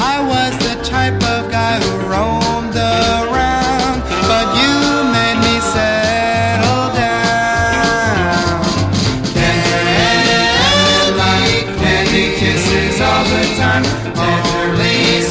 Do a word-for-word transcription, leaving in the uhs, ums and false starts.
I was the type of guy who roamed around, but you made me settle down. Tenderly, candy kisses all the time, tenderly